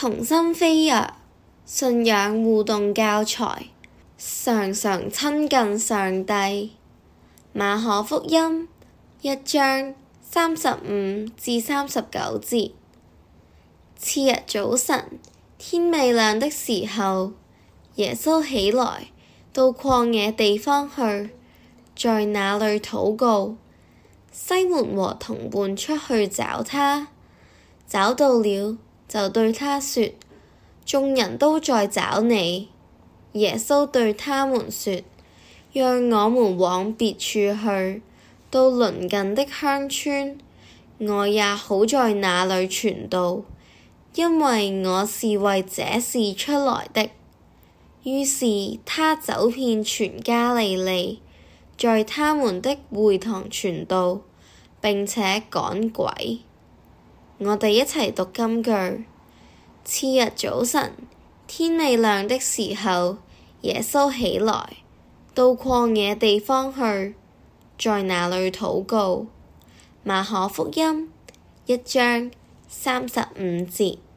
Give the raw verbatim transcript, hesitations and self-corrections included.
童心飛躍，信仰互動教材，常常親近上帝。馬可福音一章三十五至三十九節。次日早晨，天未亮的時候，耶穌起來，到曠野地方去，在那裡禱告。西門和同伴出去找他，找到了，就對他說：眾人都在找你。耶穌對他們說：讓我們往別處去，到鄰近的鄉村，我也好在那裡傳道，因為我是為這事出來的。於是他走遍全加利利，在他們的會堂傳道，並且趕鬼。我哋一齊讀金句。次日早晨，天未亮的時候，耶穌起來，到曠野地方去，在那裡禱告。馬可福音一章三十五節。